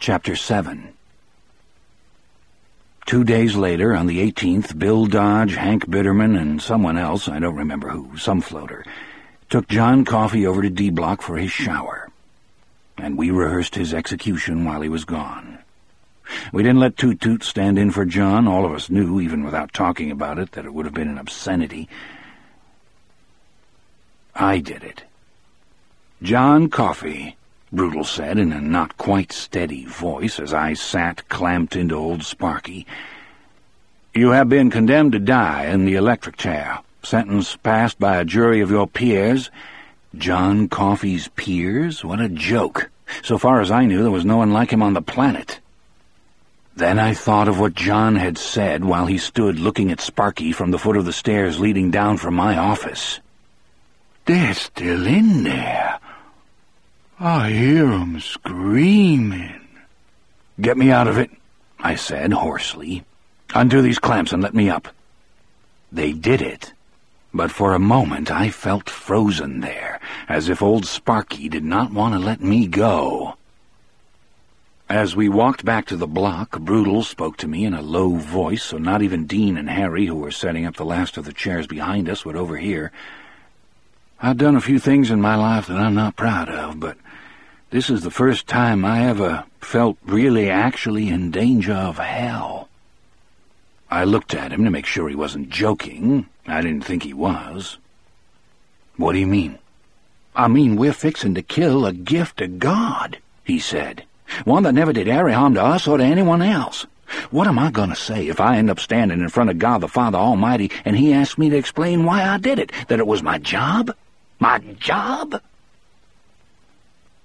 Chapter 7. 2 days later, on the 18th, Bill Dodge, Hank Bitterman, and someone else, I don't remember who, some floater, took John Coffey over to D-Block for his shower. And we rehearsed his execution while he was gone. We didn't let Toot Toot stand in for John. All of us knew, even without talking about it, that it would have been an obscenity. I did it. "John Coffey," Brutal said in a not quite steady voice as I sat clamped into old Sparky, "you have been condemned to die in the electric chair. Sentence passed by a jury of your peers." John Coffey's peers? What a joke. So far as I knew, there was no one like him on the planet. Then I thought of what John had said while he stood looking at Sparky from the foot of the stairs leading down from my office. "They're still in there. I hear 'em screaming." "Get me out of it," I said hoarsely. "Undo these clamps and let me up." They did it, but for a moment I felt frozen there, as if old Sparky did not want to let me go. As we walked back to the block, Brutal spoke to me in a low voice so not even Dean and Harry, who were setting up the last of the chairs behind us, would overhear. "I've done a few things in my life that I'm not proud of, but this is the first time I ever felt really actually in danger of hell." I looked at him to make sure he wasn't joking. I didn't think he was. "What do you mean?" "I mean we're fixing to kill a gift of God," he said. "One that never did any harm to us or to anyone else. What am I going to say if I end up standing in front of God the Father Almighty and he asks me to explain why I did it, that it was my job? My job?"